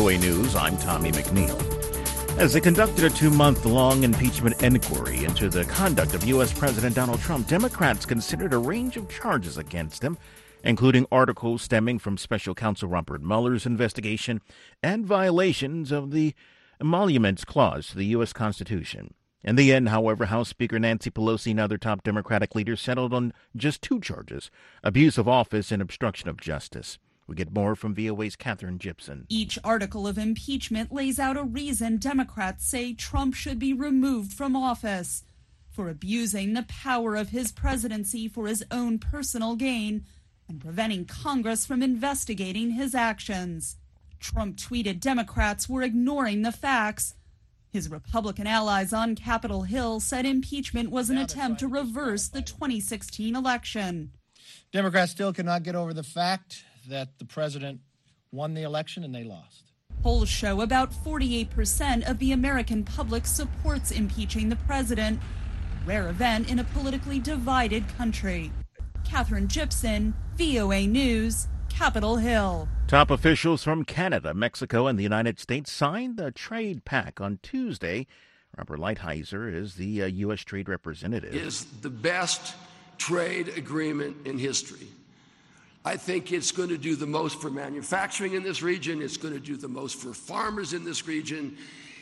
VOA News, I'm Tommy McNeil. As they conducted a 2-month-long impeachment inquiry into the conduct of U.S. President Donald Trump, Democrats considered a range of charges against him, including articles stemming from Special Counsel Robert Mueller's investigation and violations of the Emoluments Clause to the U.S. Constitution. In the end, however, House Speaker Nancy Pelosi and other top Democratic leaders settled on just 2 charges: abuse of office and obstruction of justice. We get more from VOA's Katherine Gibson. Each article of impeachment lays out a reason Democrats say Trump should be removed from office: for abusing the power of his presidency for his own personal gain and preventing Congress from investigating his actions. Trump tweeted Democrats were ignoring the facts. His Republican allies on Capitol Hill said impeachment was an attempt to reverse the 2016 election. Democrats still cannot get over the fact that the president won the election and they lost. Polls show about 48% of the American public supports impeaching the president, a rare event in a politically divided country. Katherine Gibson, VOA News, Capitol Hill. Top officials from Canada, Mexico, and the United States signed the trade pact on Tuesday. Robert Lighthizer is the U.S. trade representative. It is the best trade agreement in history. I think it's going to do the most for manufacturing in this region. It's going to do the most for farmers in this region.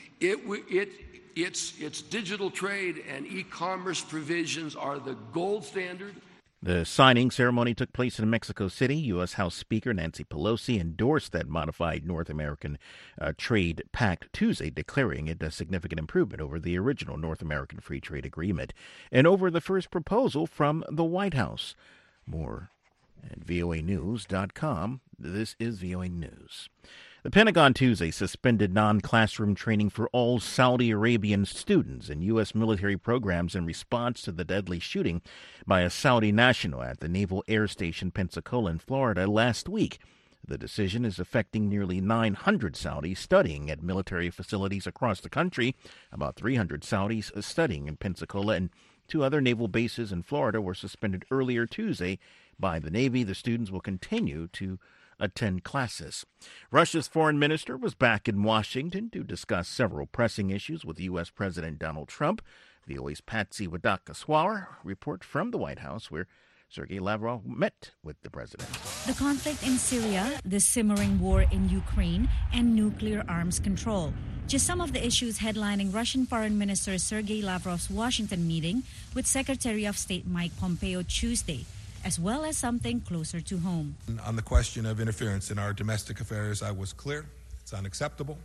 Its digital trade and e-commerce provisions are the gold standard. The signing ceremony took place in Mexico City. U.S. House Speaker Nancy Pelosi endorsed that modified North American Trade Pact Tuesday, declaring it a significant improvement over the original North American Free Trade Agreement and over the first proposal from the White House. More at voanews.com. This is VOA News. The Pentagon Tuesday suspended non-classroom training for all Saudi Arabian students in U.S. military programs in response to the deadly shooting by a Saudi national at the Naval Air Station Pensacola in Florida last week. The decision is affecting nearly 900 Saudis studying at military facilities across the country. About 300 Saudis studying in Pensacola and 2 other naval bases in Florida were suspended earlier Tuesday by the Navy. The students will continue to attend classes. Russia's foreign minister was back in Washington to discuss several pressing issues with U.S. President Donald Trump. VOA's Patsy Wadakaswara report from the White House, where Sergei Lavrov met with the president. The conflict in Syria, the simmering war in Ukraine, and nuclear arms control. Just some of the issues headlining Russian Foreign Minister Sergei Lavrov's Washington meeting with Secretary of State Mike Pompeo Tuesday, as well as something closer to home. On the question of interference in our domestic affairs, I was clear. It's unacceptable.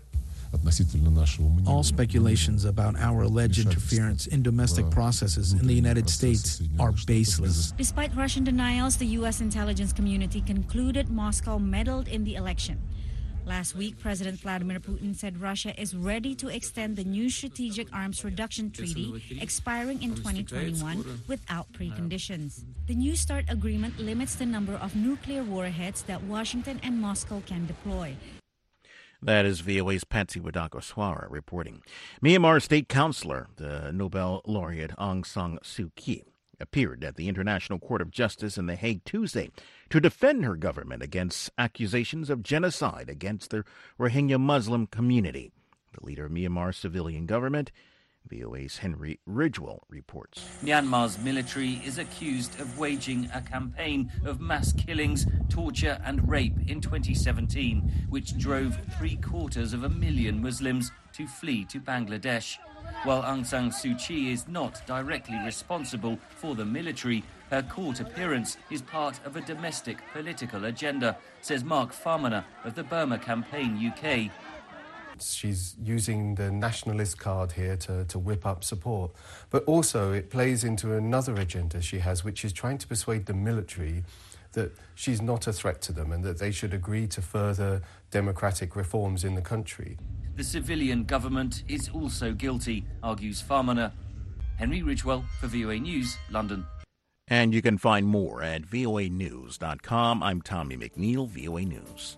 All speculations about our alleged interference in domestic processes in the United States are baseless. Despite Russian denials, the U.S. intelligence community concluded Moscow meddled in the election. Last week, President Vladimir Putin said Russia is ready to extend the new Strategic Arms Reduction Treaty expiring in 2021 without preconditions. The New START agreement limits the number of nuclear warheads that Washington and Moscow can deploy. That is VOA's Patsy Wadakaswara reporting. Myanmar State Councilor, the Nobel laureate Aung San Suu Kyi, appeared at the International Court of Justice in The Hague Tuesday to defend her government against accusations of genocide against the Rohingya Muslim community. The leader of Myanmar's civilian government, VOA's Henry Ridgewell, reports. Myanmar's military is accused of waging a campaign of mass killings, torture and rape in 2017, which drove 750,000 Muslims to flee to Bangladesh. While Aung San Suu Kyi is not directly responsible for the military, her court appearance is part of a domestic political agenda, says Mark Farmaner of the Burma Campaign UK. She's using the nationalist card here to whip up support. But also it plays into another agenda she has, which is trying to persuade the military that she's not a threat to them and that they should agree to further democratic reforms in the country. The civilian government is also guilty, argues Farmaner. Henry Ridgewell for VOA News, London. And you can find more at voanews.com. I'm Tommy McNeil, VOA News.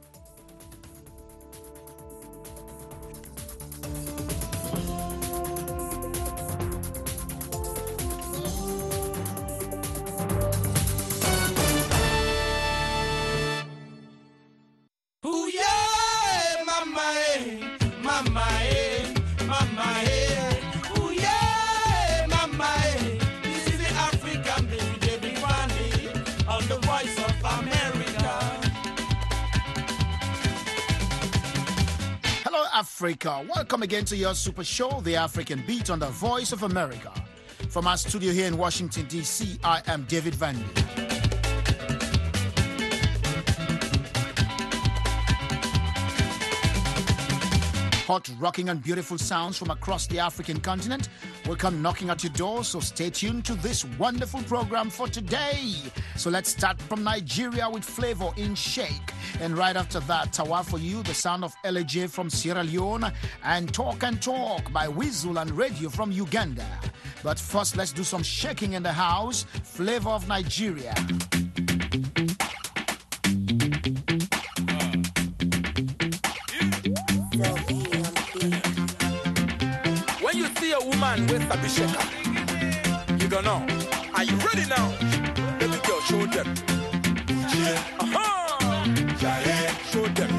Ooh, yeah, my man. Hello, Africa. Welcome again to your super show, The African Beat on the Voice of America. From our studio here in Washington, D.C., I am David Vandy. Hot, rocking and beautiful sounds from across the African continent will come knocking at your door, so stay tuned to this wonderful program for today. So let's start from Nigeria with Flavor in Shake. And right after that, Tawa for you, the sound of LJ from Sierra Leone, and Talk and Talk by Weasel and Radio from Uganda. But first, let's do some shaking in the house. Flavor of Nigeria. When you see a woman with a shaker, you don't know. Are you ready now? Baby girl, show them. Show them.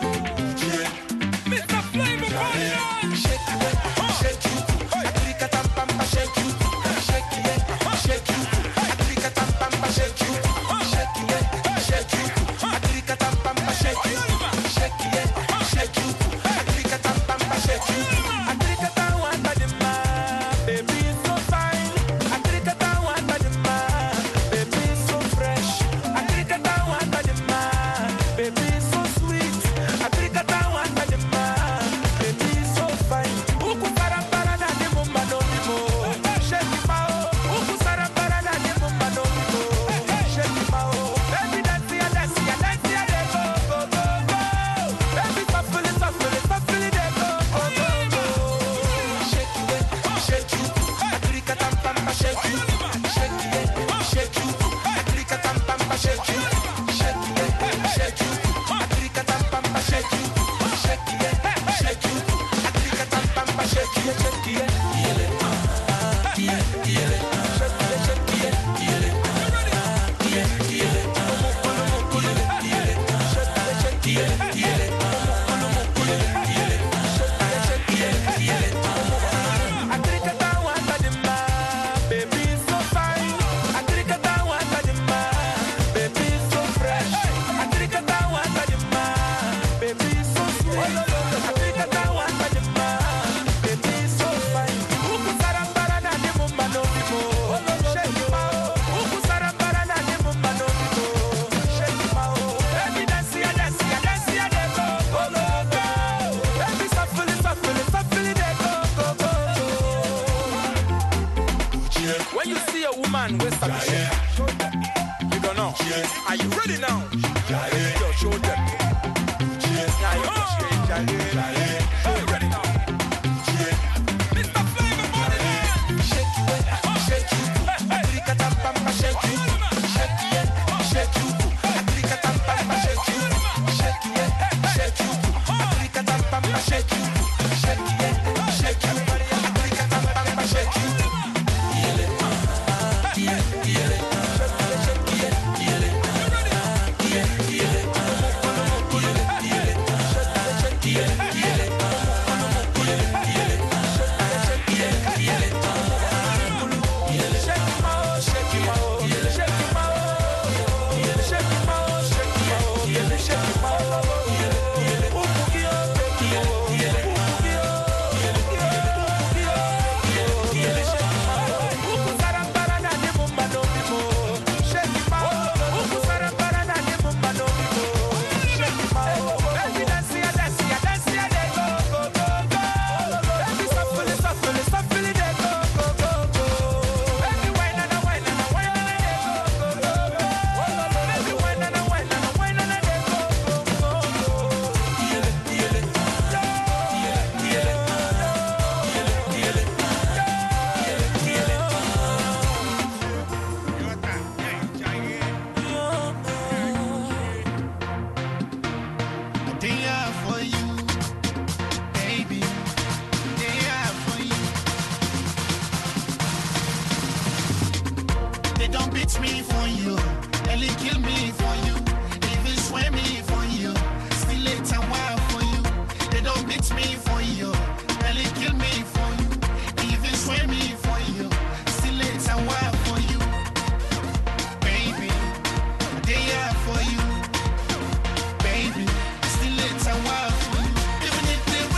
Mr. Flavor, shake you, shake you. Africa tampamba, shake you, shake you, shake you. Africa tampamba, shake you, shake you, shake you. Africa tampamba, shake you, shake you, shake you. Africa tampamba, shake you. Africa tampamba, baby so fine. Africa tampamba, baby so fresh. Africa tampamba, baby so sweet. Africa tampamba, baby so fine. Uku parapara na ni mumba no mo. Shake mao. Uku parapara na ni mumba no mo. Shake mao. Baby dance ya dance ya dance ya de go go go go. Baby shuffle it de go go go go. Shake it, shake you. Africa tampamba shake you. Shake it, shake you. Africa tampamba shake you. Shake it, shake you. Africa tampamba shake you. Shake it, shake you. Africa tampamba shake you. Shake it, baby so fine. Africa tampamba, baby so fresh. Africa tampamba, baby so sweet. Africa tampamba, baby so fine. Uku sarambara na ni mumba no mo. Shake mao. Uku sarambara na ni mumba no mo. Shake mao. Baby dance ya de go go go go. Baby shuffle it de go go go go. When you see a woman with a you don't know. Are you ready now? Yo, show them. Ready now. Mr. Flavor, body. Shake you, shake you. Africa tampamba, shake you. Shake it, shake you. Africa tampamba, shake you. Shake it, shake you. Africa tampamba, shake you. Shake it, shake you. Africa tampamba, shake you. Even if they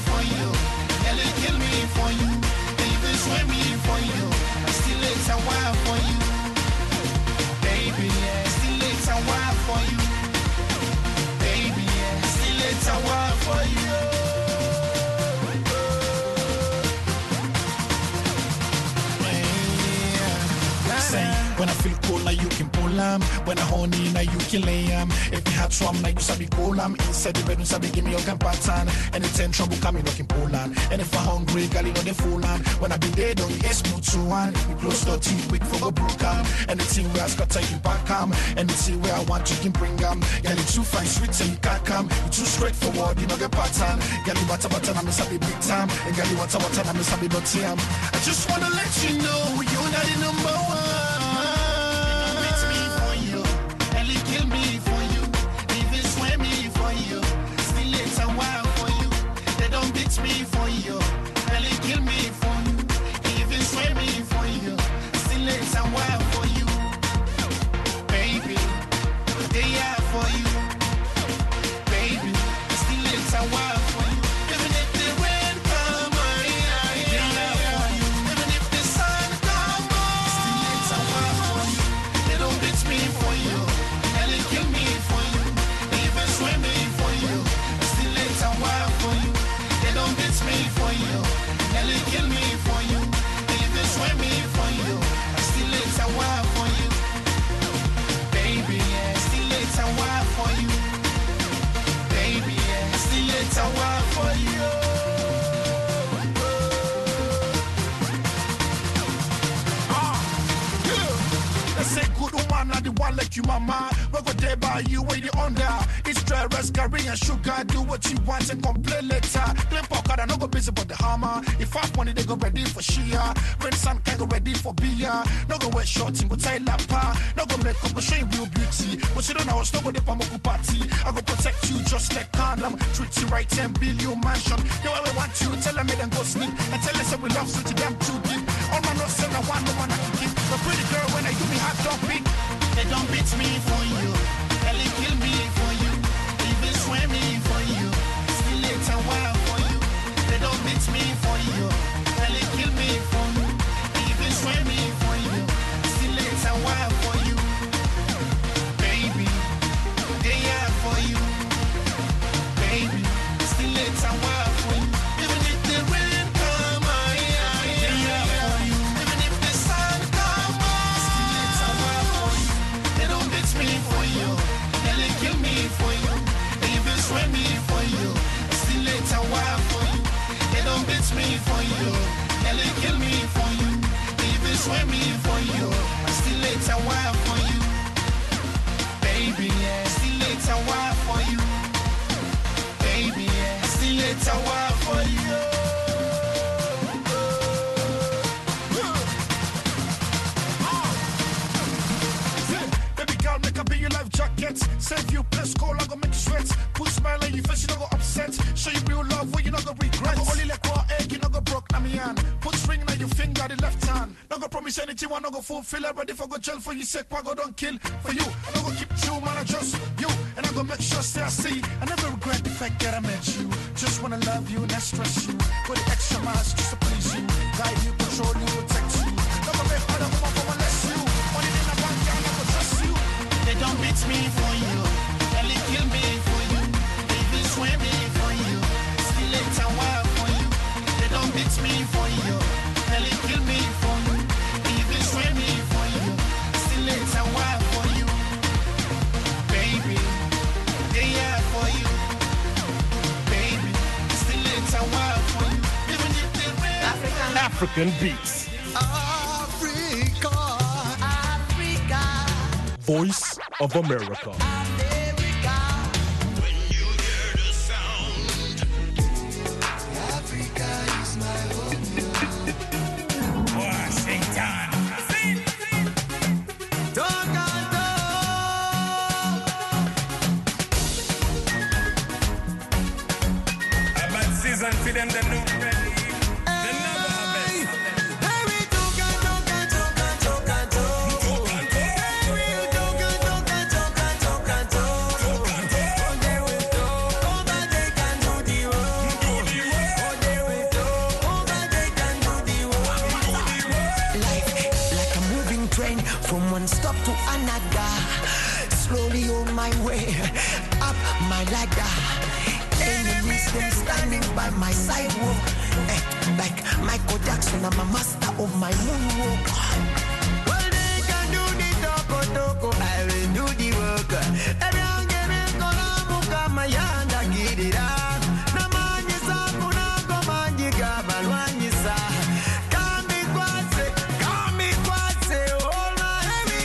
for you. Nearly kill me for you. They even swear me for you. I still it's a while for you. Baby, yeah, still it's a while for you. Baby, yeah, still it's a while for you. When I feel cold, like you can pull 'em. When I horny, now you can lay 'em. If you have trouble, like you sabi cool 'em. Inside the bedroom, sabi give me your pattern. Anytime trouble coming, looking pull 'em. And if I'm hungry, girl, you know they fool 'em. When I be there, don't you smooth to one. You close the teeth, quick for go broke 'em. Anything where I got you back 'em. Anything where I want, you can bring 'em. Girl, you too fine, sweet, so you can't come. You too straightforward, you know the pattern. Girl, you butter, I miss a big time. And girl, you water, I miss a big time. I just wanna let you know you're not the number one. Kill me for you, even swear me for you. Still it's a while for you. They don't beat me for you. Really kill me for you, even swear me for you. Still it's a while for you, baby. They are for you, baby. Still it's a while for you. Even if the rain come, they are for you. Even if the sun come, still it's a while for you. They don't beat me for you. Kill me for you, they even swear me for you. Still it's a while for you. They don't beat me for you. Nearly kill me for you. They even swear me for you. Still it's a while for you, baby. Yeah, still it's a while for you, baby. Yeah, still it's a while for you. Say good woman, not the one like you, mama. We go there by you, where you under. It's dry, rest, curry and sugar. Do what you want and complain later. Claim pocket, I no go busy but the hammer. If I money, they go ready for Shia. When sun can go ready for beer. No go wear shorts, go tie lapa. No go make up, go show you real beauty. But you don't know, no go there for Moku party. I go protect you just like condom. Treat you right, 10 billion mansion. You ever want you, tell them then go sleep. And tell us that we love such a damn too deep. All my no send I want no one I can keep. The pretty girl when I do me hot dog beat. They don't beat me for you. Ellie kill me for you. Even swear me for you. Still it's a while for you. They don't beat me for you. Ellie kill me for you. Even swear me for you. Still it's a while for you, baby. They are for you, baby. Still it's a while for you. Even if the rain come, they are for you. Even if the sun come, still it's a while for you. They don't beat me for you. They kill me for you. They even swear me for you. Still it's a while for you. They don't beat me for you. They kill me for you. They even swear me for you. Still it's a while for you, baby. Yeah, still it's a while for you, baby. Yeah, still it's a while for you. Make up in your life jacket. Save you plus cold, I go make you sweat. Put smile on your face, you don't go upset. Show you real love where you not go regret. I go only like raw egg, you not go broke, na me hand. Put ring on your finger, the left hand. Not go promise anything, I not go fulfill it. Ready for go jail for you sake, I go don't kill for you. I not go keep true, man, I just you. And I go make sure say I see. I never regret the fact that I met you. Just wanna love you, not stress you. Put the extra miles just to please you. Guide you, control you, protect you. Not go make other woman for molest you. Only thing I want, I not go trust you. They don't beat me for you. They kill me for you. They even swear me for you. Still it's a while for you. They don't beat me for you. They kill me for you. They even swear me for you. Still it's a while for you, baby. They are for you, baby. Still it's a while for you. Even if they African beats. Voice of America. When you hear the sound, Africa is my home. Washington. A bad season for them, the new ready. mind like that. Enemies them standing by my sidewalk. Like Michael Jackson, I'm a master of my moonwalk. Well, they can do the toko, I will do the work. Everyone get me gonna book up my hand and get it out. Na manji sa kuna go manji gabal wanji sa. Kami kwase, all my heavy.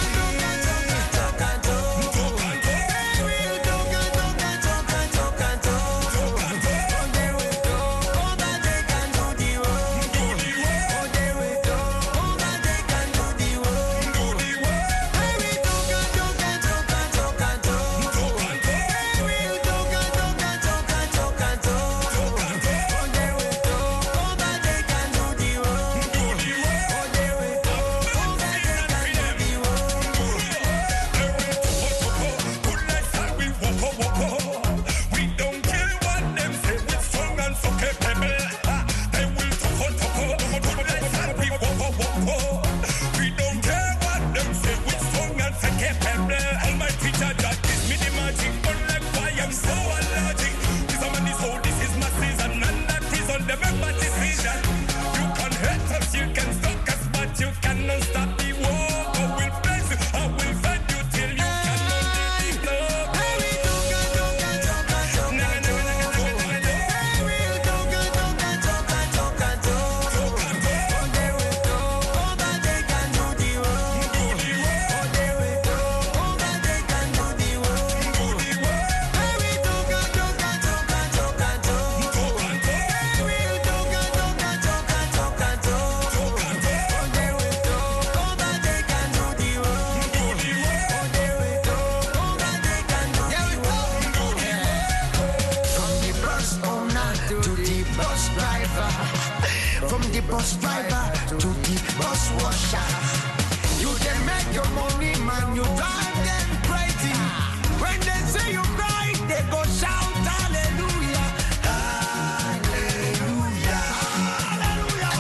Bus driver to the bus washer. You can make your money, man, you drive them crazy. When they say you cry, they go shout hallelujah. Hallelujah. Hallelujah.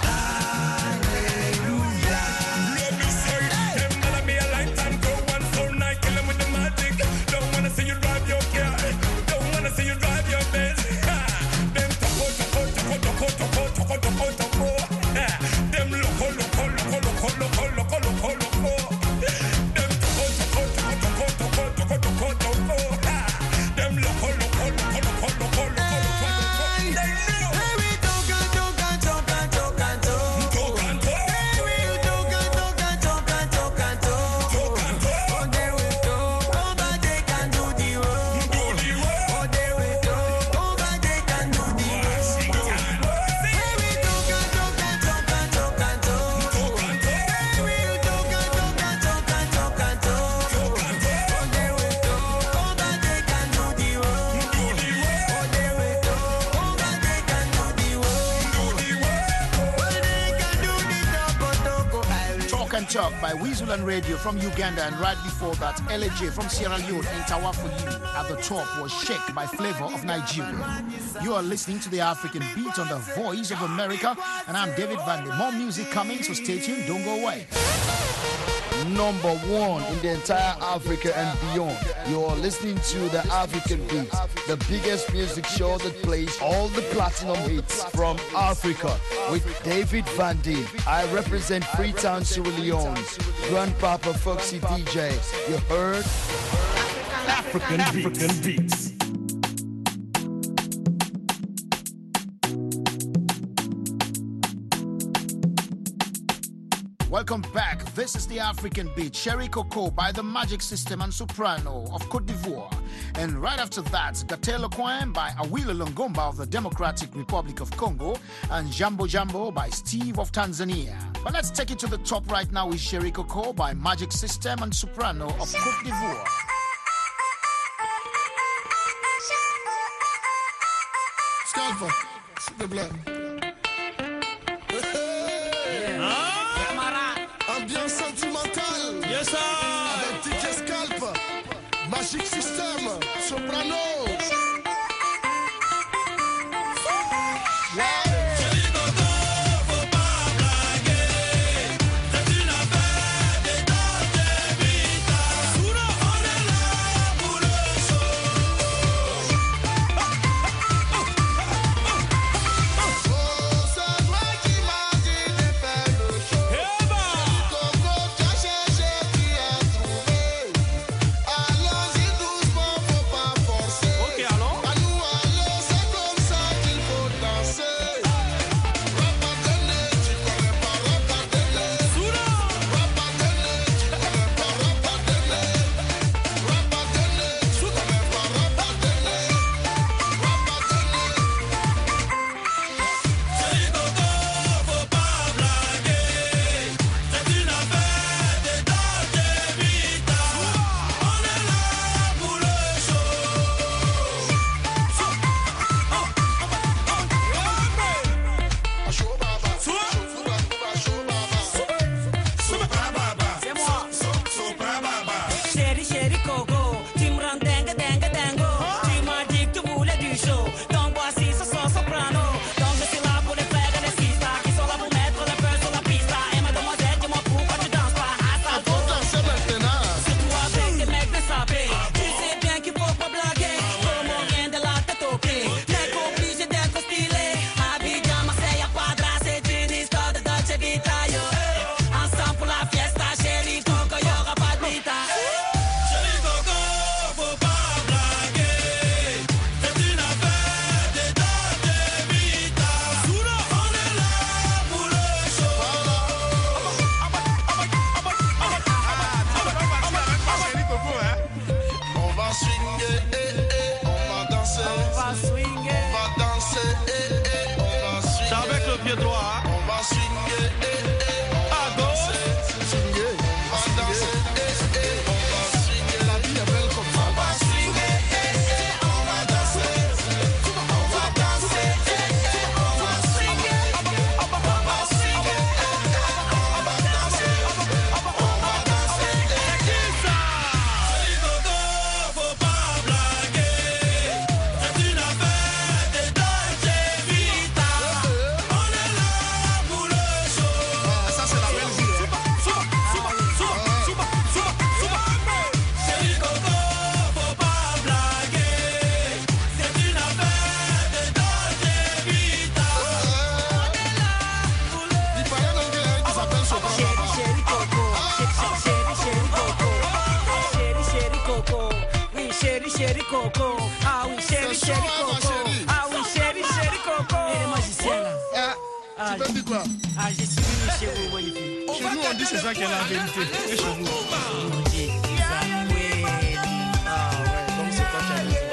Hallelujah. Let me say, them gonna be a lifetime go one so night, kill them with the magic. Don't wanna see you drive your car. Don't wanna see you drive your Benz. Them toko. Them loco. Talk by Weasel and Radio from Uganda, and right before that, LAJ from Sierra Leone and Tawa for You. At the top was Shake by Flavor of Nigeria. You are listening to the African Beat on the Voice of America, and I'm David Van Der. More music coming, so stay tuned, don't go away. Number one in the entire Africa and beyond. You are listening to the African Beat, the biggest music show that plays all the platinum hits from Africa with David Van Der. I represent Freetown, Sierra Leone's Grandpapa Foxy DJ. You heard? African Beats. Welcome back. This is the African Beat, Sherry Coco by the Magic System and Soprano of Côte d'Ivoire. And right after that, Gatelo Kwem by Awilo Longomba of the Democratic Republic of Congo, and Jambo Jambo by Steve of Tanzania. But let's take it to the top right now with Sherry Coco by Magic System and Soprano of Côte d'Ivoire. Scalper, s'il te plaît. Ambiance sentimentale. Yes, sir. Avec DJ Scalp, Magic System, Soprano. pied droit. On va swinguer, à gauche. Swinguer, on va danser, on va swinguer. La vie est belle comme ça. On va swinguer, on va danser. On va danser, on va swinguer. On va swinguer, on va danser. On va danser. C'est Coco, faut pas blaguer. C'est une affaire de Dolce Vita. On est là pour le show. Ça c'est la belle vie. C'est Coco, faut pas blaguer. C'est une affaire de Dolce Vita. On est là pour le show. Il paraît donc qu'il s'appelle Choco. Chéri Coco, chéri Coco, chéri Coco, oui chéri Coco, ah oui chéri Coco, ah oui chéri Coco. Et les magiciens là. Tu peux dire quoi? Ah je suis venu chez vous, moi les filles. Chez nous on dit c'est ça qui est la vérité. Et chez vous? Ah ouais, donc c'est toi qui as raison.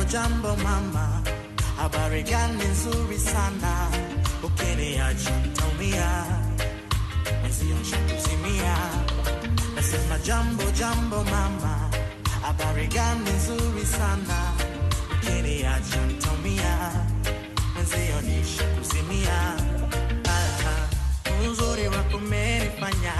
Jambo jambo mama, habari gani nzuri sana, ukiniacha nitaumia, mwenzio kuzimia. Nasema jambo jambo mama, habari gani nzuri sana, ukiniacha nitaumia, mwenzio kuzimia. Uzuri wako umenifanya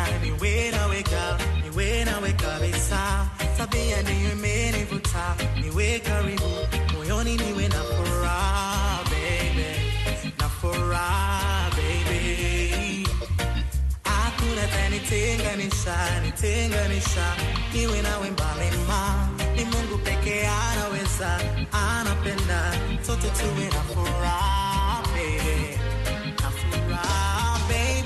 niwe nawe kabisa, tabia ndiyo imenivuta niwe karibu moyoni, niwe na furaha baby, na furaha baby. Hakuna nitenganisha niwe nawe mbali ma, ni Mungu pekee anaweza, anapenda sote tuwe na furaha baby, na furaha baby.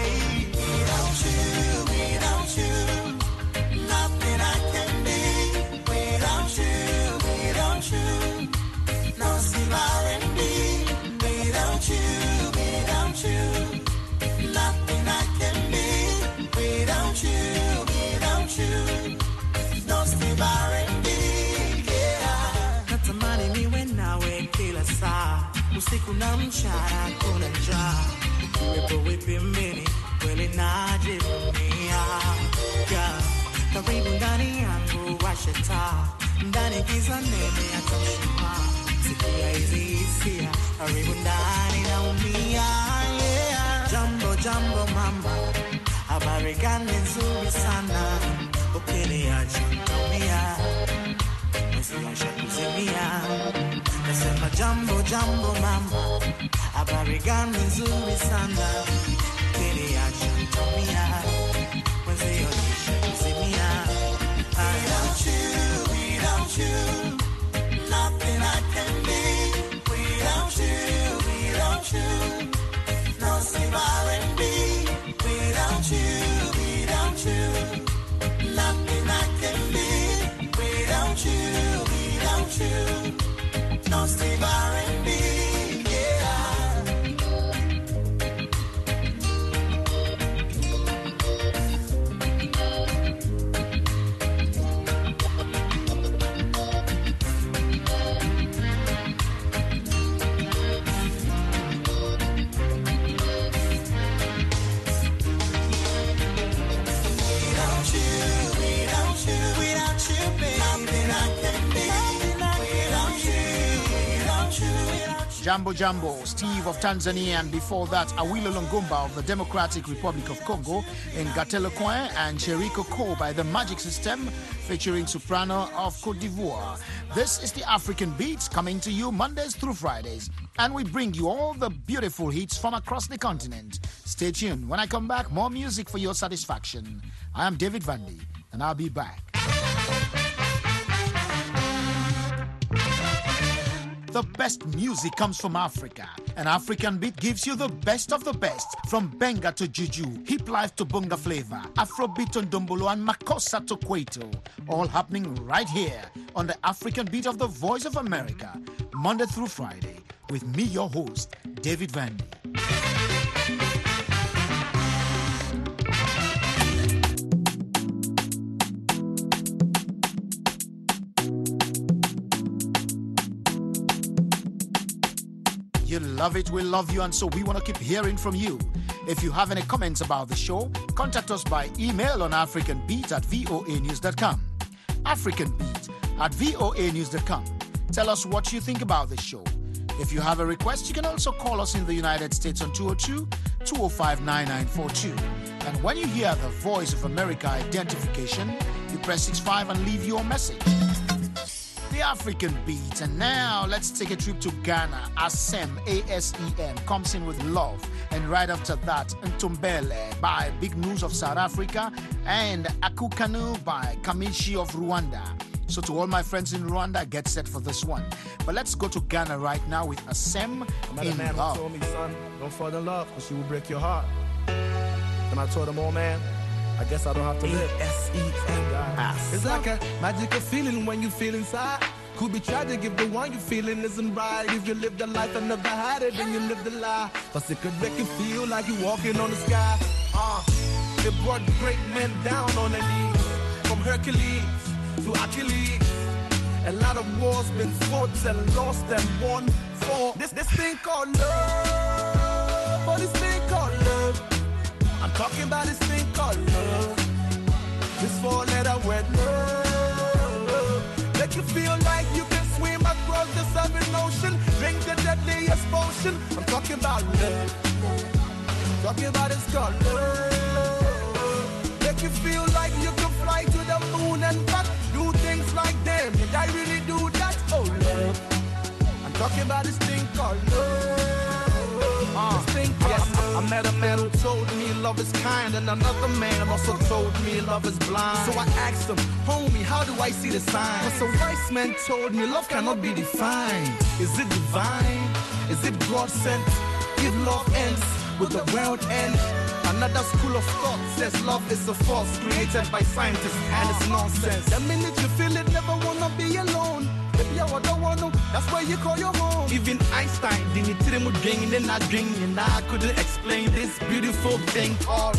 Without you, nothing I can be. Without you, no still R&B. Without you, nothing I can be. Without you, no still R&B. Yeah. Natamani niwe nawe kila saa, usiku na mchana kuna njaa, ukiwepo wipimini kweli najivunia. Karibu ndani yangu washe taa, ndani giza nene hata mshumaa, sikia hizi hisia, karibu ndani naumia. Jambo jambo mama, habari gani nzuri sana, ukiniacha nitaumia, mwenzio kuzimia. Nasema jambo jambo mama, habari gani nzuri sana, ukiniacha nitaumia, mwenzio kuzimia. Without you, nothing I can be. Without you, no save R&B. Without you, nothing I can be. Without you, no save R&B. Jambo Jambo, Steve of Tanzania, and before that, Awilo Longomba of the Democratic Republic of Congo, and Gatelo Coin and Cheriko Ko by the Magic System, featuring Soprano of Cote d'Ivoire. This is the African Beats, coming to you Mondays through Fridays, and we bring you all the beautiful hits from across the continent. Stay tuned. When I come back, more music for your satisfaction. I am David Vandy, and I'll be back. The best music comes from Africa. An African Beat gives you the best of the best. From Benga to Juju, Hip Life to Bunga Flavor, Afrobeat to Ndombolo, and Makossa to Kwaito. All happening right here on the African Beat of the Voice of America. Monday through Friday. With me, your host, David Vandy. You love it, we love you, and so we want to keep hearing from you. If you have any comments about the show, contact us by email on africanbeat@voanews.com. africanbeat@voanews.com. Tell us what you think about the show. If you have a request, you can also call us in the United States on 202-205-9942. And when you hear the Voice of America identification, you press 65 and leave your message. The African Beat. And now let's take a trip to Ghana. Asem, A-S-E-M, comes in with Love. And right after that, Ntombele by Big News of South Africa, and Akukanu by Kamishi of Rwanda. So to all my friends in Rwanda, get set for this one. But let's go to Ghana right now with Asem in man Love. told me, son, don't fall in love because she will break your heart. And I told him, oh man, I guess I don't have to live. A-S-E-M. It's like a magical feeling when you feel inside. Could be tragic if the one you're feeling isn't right. If you live the life and never had it, then you live the lie. Cause it could make you feel like you're walking on the sky. It brought great men down on their knees. From Hercules to Achilles. A lot of wars been fought and lost and won for this thing called love. For this thing called love. I'm talking about this thing called love. This four-letter word love. Make you feel like you can swim across the southern ocean, drink the deadliest potion. I'm talking about love. Talking about this called love. Make you feel like you can fly to the moon and back. Do things like them. Did I really do that? Oh, love. I'm talking about this thing called love. This thing called love. I met a man who told me love is kind, and another man also told me love is blind. So I asked him, homie, how do I see the sign? But some wise man told me love cannot be defined. Is it divine? Is it God sent? If love ends, will the world end? Another school of thought says love is a force created by scientists, and it's nonsense. The minute you feel it, never wanna be alone. If you don't wanna, that's why you call your home. Even Einstein didn't tell him what drinking and not drinking. I couldn't explain this beautiful thing called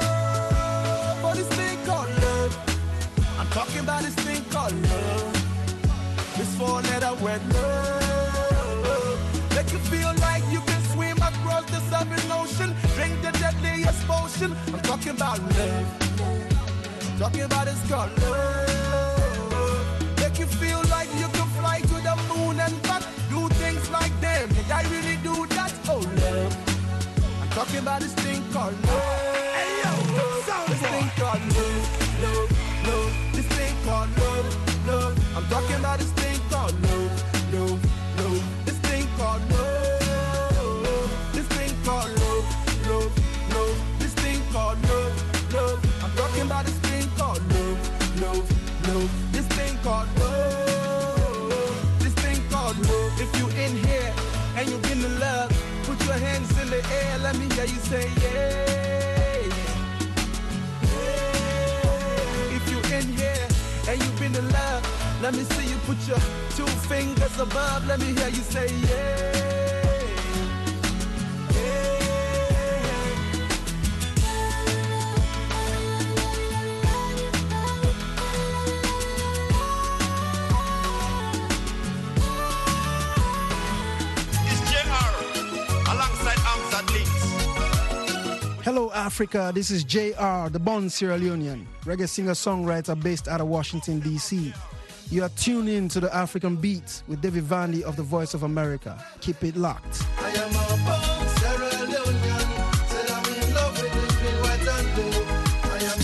love. For this thing called love. I'm talking about this thing called love. This four-letter word love. Make you feel like you can swim across the southern ocean, drink the deadliest potion. I'm talking about love. I'm talking about this called love. Make you feel like you can fly to the moon and back. Do things like them. Did I really do that? Oh, love. I'm talking about this thing called love. Hey, yo, this thing called love, love, love. This thing called love, love. I'm talking about this thing called love, love, love. This thing called love. This thing called love, love, love. This thing called love, love. I'm talking about this thing called love, love, love. This thing called love. This thing called love. If you in here and you've been in love, put your hands in the air. Let me hear you say yeah. Yeah. If you in here and you've been in love, let me see you put your 2 fingers above. Let me hear you say yeah. Hello, Africa. This is JR, the born Sierra Leonean, reggae singer-songwriter based out of Washington, D.C. You are tuned in to the African Beats with David Vandy of the Voice of America. Keep it locked. I am a born Sierra Leonean. Said I'm in love with this green, white and blue. I am a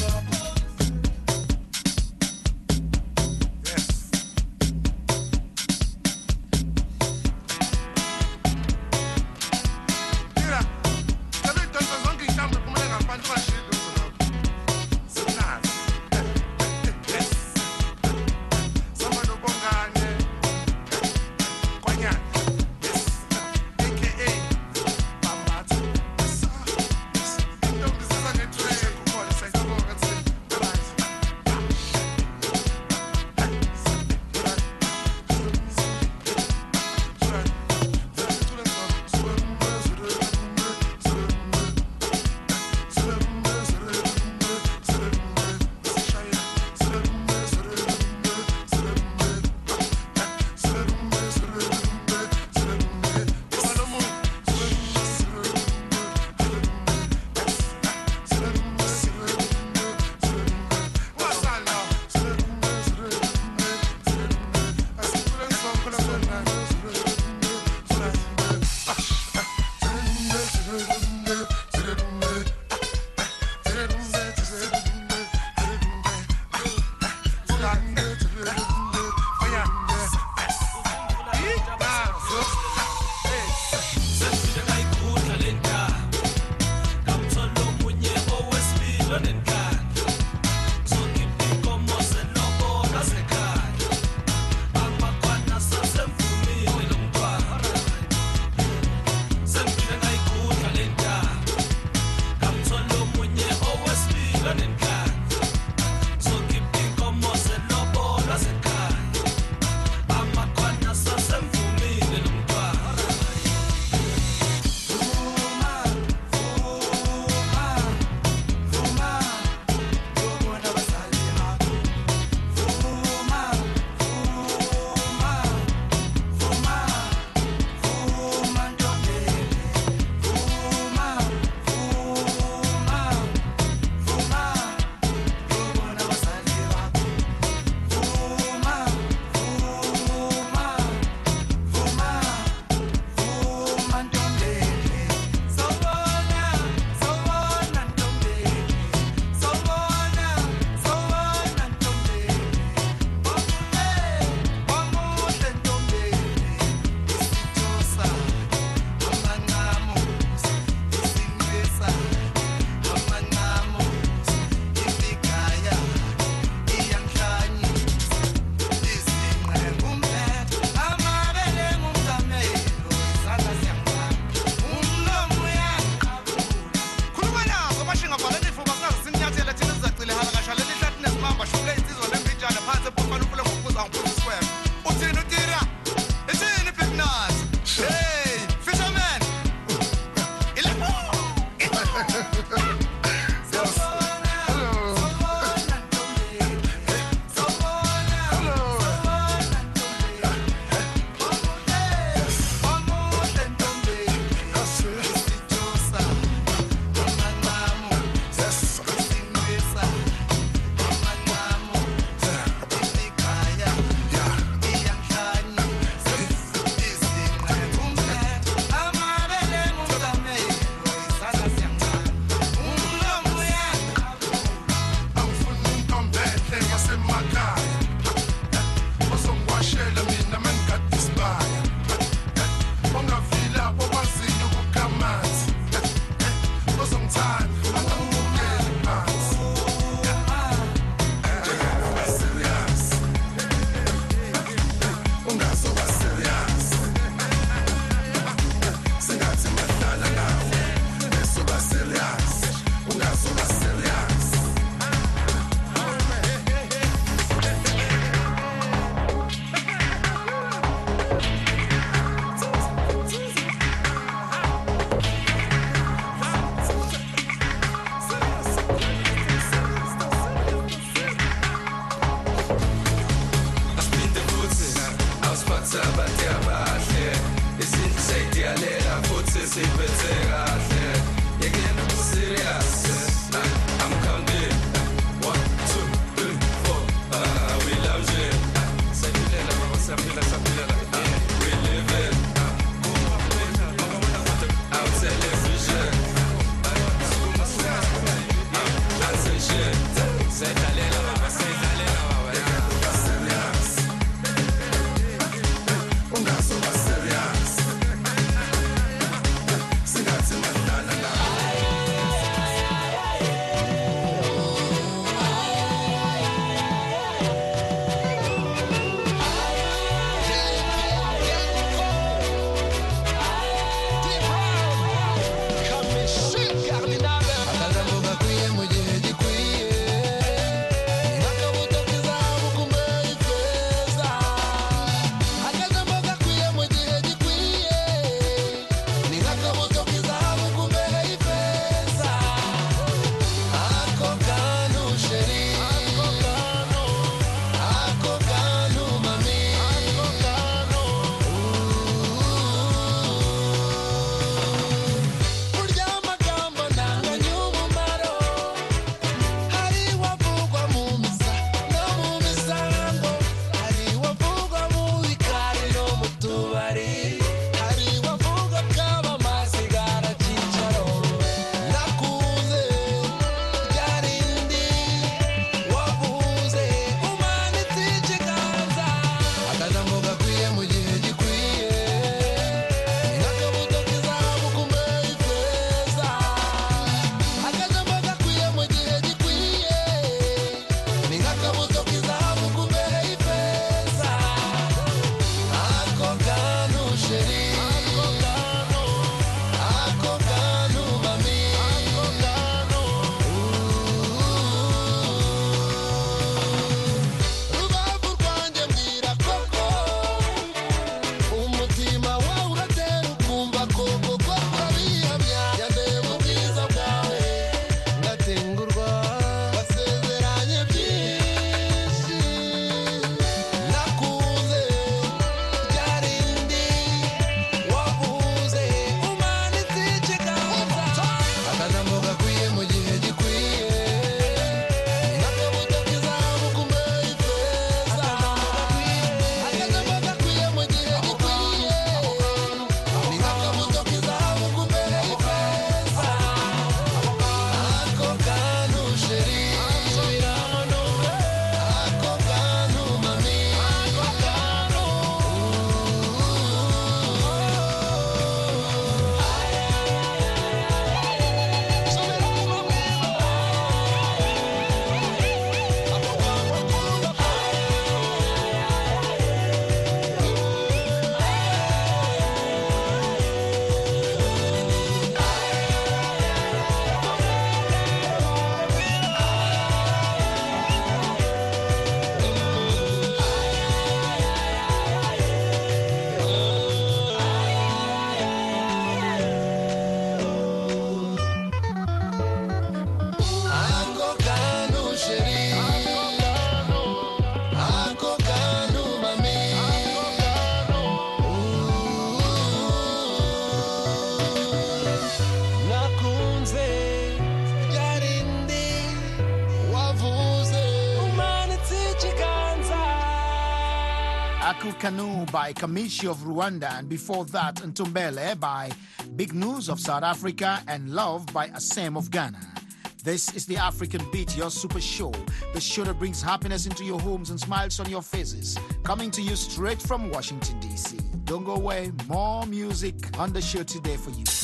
Kanu by Kamishi of Rwanda, and before that Ntumbele by Big News of South Africa and Love by Asem of Ghana. This is the African Beat, your super show, the show that brings happiness into your homes and smiles on your faces, coming to you straight from Washington, D.C. Don't go away, more music on the show today for you.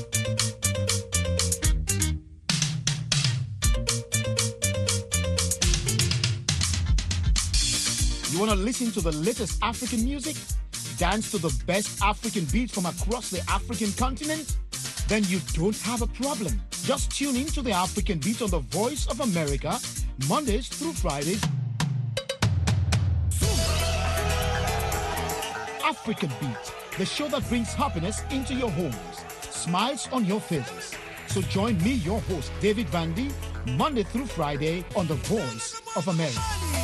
You want to listen to the latest African music? Dance to the best African beats from across the African continent? Then you don't have a problem. Just tune in to the African Beat on the Voice of America, Mondays through Fridays. African Beat, the show that brings happiness into your homes, smiles on your faces. So join me, your host, David Vandy, Monday through Friday on the Voice of America.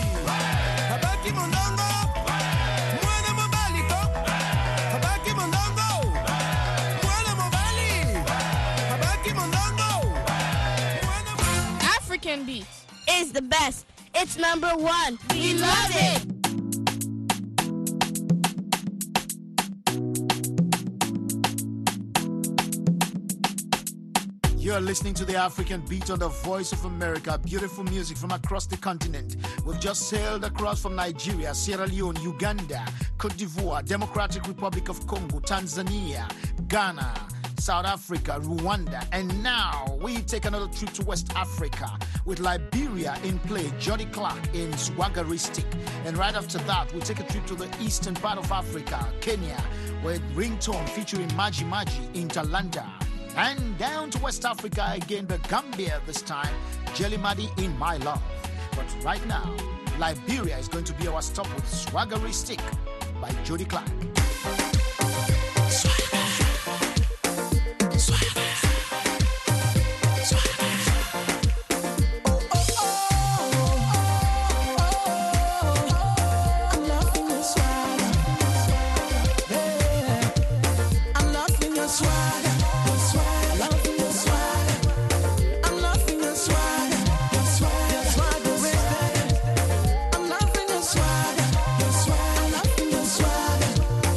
African Beats is the best. It's number one. We love it. You're listening to the African Beat on the Voice of America. Beautiful music from across the continent. We've just sailed across from Nigeria, Sierra Leone, Uganda, Cote d'Ivoire, Democratic Republic of Congo, Tanzania, Ghana, South Africa, Rwanda, and now we take another trip to West Africa with Liberia in play, Jody Clark in Swaggeristic. And right after that, we take a trip to the eastern part of Africa, Kenya, with Ringtone featuring Maji Maji in Talanda. And down to West Africa again, the Gambia this time, Jelly Madi in My Love. But right now, Liberia is going to be our stop with Swaggeristic by Jody Clark. Swagger.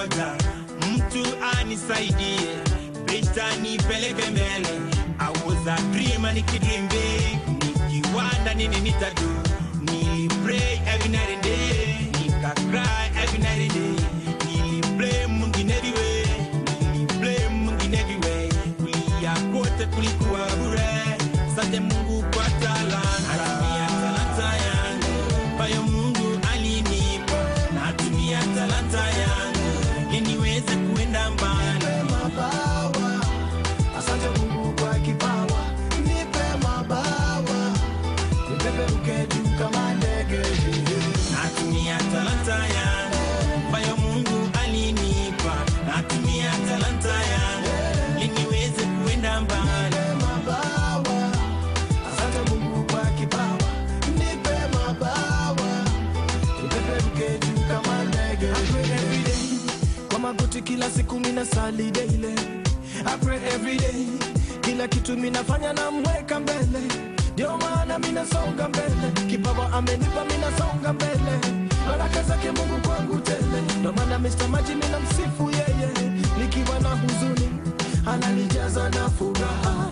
kungoja mtu anisaidie, vita nipeleke mbele. I was a dreamer, nikidream big, nikiwanda nini nitadu. Nili pray every night and day, nika cry every night and day. Nili play Mungu in every way, nili play Mungu in every way. Kulia kote kulikuwa bure, sante Mungu kwa talanta. Natumia talanta yangu, bayo Mungu alinipa. Natumia talanta yangu, ili niweze kuenda mbali. Mabawa, asante Mungu kwa kipawa. Nipe mabawa, nipeperuke juu kama ndege. Natumia talanta yangu, bayo Mungu alinipa. Natumia talanta yangu, ili niweze kuenda mbali. Mabawa, asante Mungu kwa kipawa. Nipe mabawa, nipeperuke juu kama ndege. I pray every day, kwa magoti kila siku mina sali daily. I pray every day, kila kitu minafanya na mweka mbele. Ndio maana mina songa mbele, kipawa amenipa mina songa mbele. Baraka zake Mungu kwangu tele, ndio maana Mr. Maji mina msifu yeye. Nikiwa na huzuni, ananijaza na furaha.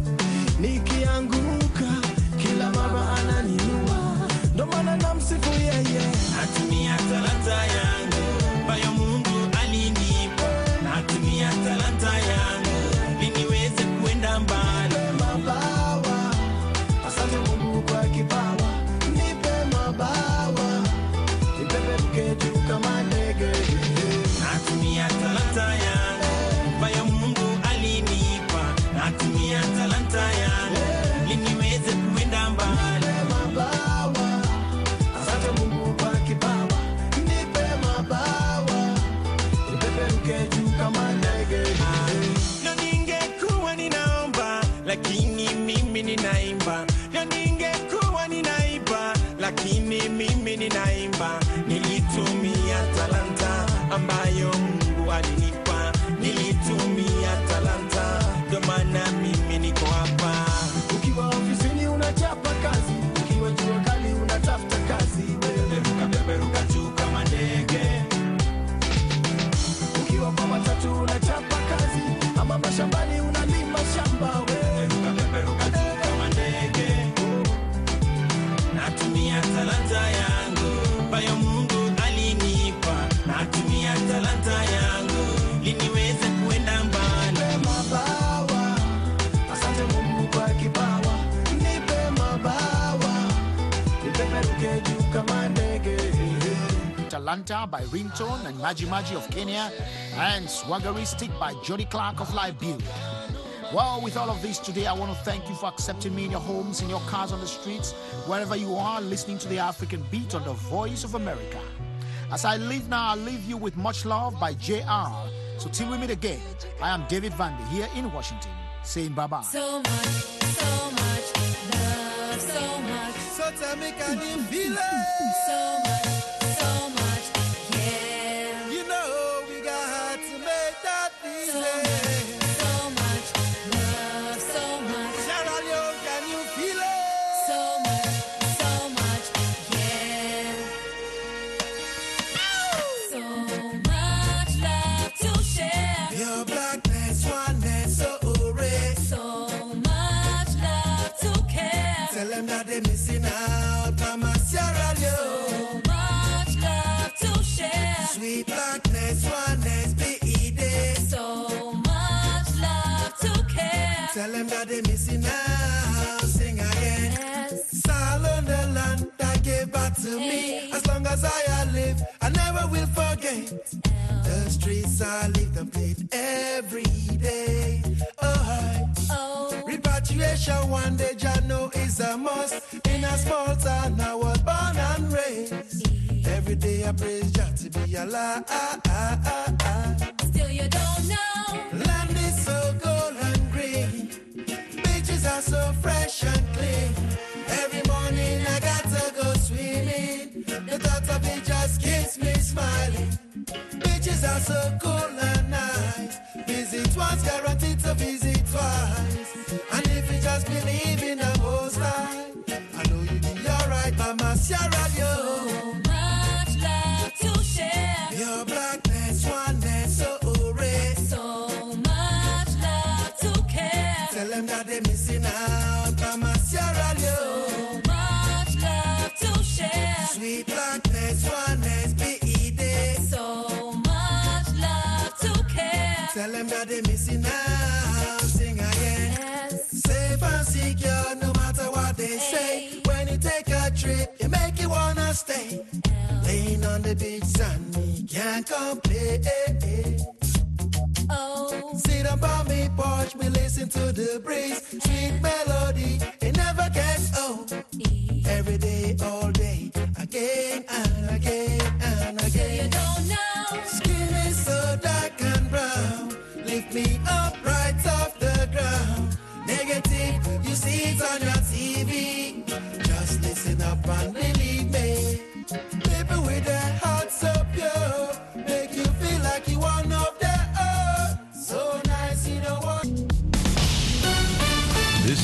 Nikianguka, kila mara ananiinua, ndio maana namsifu yeye. Natumia talanta yangu, bayo Mungu alinipa. Natumia talanta yangu, ili niweze kuenda mbali. Mabawa, asante Mungu kwa kipawa. Nipe mabawa, nipeperuke juu kama ndege. Natumia talanta yangu, bayo Mungu alinipa. Natumia talanta yangu, ili niweze kuenda mbali. Mabawa, asante Mungu kwa kipawa. Nipe mabawa, nipeperuke juu kama ndege. Na ningekuwa ninaomba, lakini mimi ninaimba. Na ningekuwa ninaimba, lakini mimi ninaimba. Nilitumia talanta ambayo Mungu alinipa. Nilitumia talanta, ndio maana mimi niko hapa. Ukiwa ofisini unachapa kazi, ukiwa jua kali unatafuta kazi. Peperuka juu kama ndege. Ukiwa kwa matatu unachapa kazi, ama mashambani unalima shamba. Peperuka juu kama ndege. Natumia talanta yangu, bayo Mungu alinipa. Natumia talanta yangu, ili niweze kuenda mbali. Mabawa, asante Mungu kwa kipawa. Nipe mabawa, nipeperuke juu kama ndege. Talanta by Ringtone and Maji Maji of Kenya, and Swaggeristic by Jody Clark of Liberia. Well, with all of this today, I want to thank you for accepting me in your homes, in your cars, on the streets, wherever you are, listening to the African Beat on the Voice of America. As I leave now, I leave you with Much Love by JR. So till we meet again, I am David Vandy here in Washington, saying bye-bye. So much love, so much. So tell me, can you feel it? So much, yeah. You know we got to make that easy. So much love, so much. Sierra Leone, can you feel it? So much, yeah. So much love to share. Your blackness, oneness, so rare. So much love to care. Tell them that they're missing out, Mama Sierra Leone. So much love to share. Sweet blackness, oneness, be there. So much love to care. Tell them that they're missing out. Sing again. Yes. Sal on the land that gave back to me. As long as I live, I never will forget. The streets I live them played every day. Oh, repatriation one day, Jah know is a must. In a small town, I was born and raised. Every day I praise Jah to be alive. Still you don't know. Land is so gold and green. Beaches are so fresh and clean. Every morning I got to go swimming. The thought of it just keeps me smiling. Beaches are so cool and nice. Visit once, guaranteed to visit twice. And if you just believe in the Most High, I know you'll be alright, Mama Sierra Leone. So much love to share. Your blackness, oneness. missing out by my Sierra Leone. So much love to share. Sweet blackness, oneness, BED. So much love to care. Tell them that they missing out. Sing again. Yes. Safe and secure, no matter what they say. When you take a trip, you make you wanna stay. Laying on the beach, sun, me can't complain. Oh. Sit up on me porch, me listen to the breeze. Sweet melody, it never gets old. Every day, all day, again and again and again. You don't know. Skin is so dark and brown. Lift me up right off the ground. Negative, you see it on your TV. Just listen up and believe.